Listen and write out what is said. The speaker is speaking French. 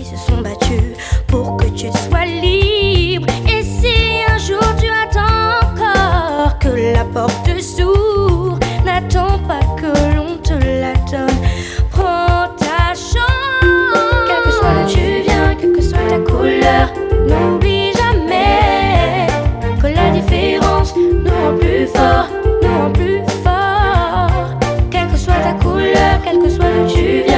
qui se sont battus pour que tu sois libre. Et si un jour tu attends encore que la porte s'ouvre, n'attends pas que l'on te la donne. Prends ta chance. Quel que soit là tu viens, quelle que soit ta couleur, n'oublie jamais que la différence nous rend plus forts, nous rend plus forts. Quelle que soit ta couleur, quel que soit là tu viens.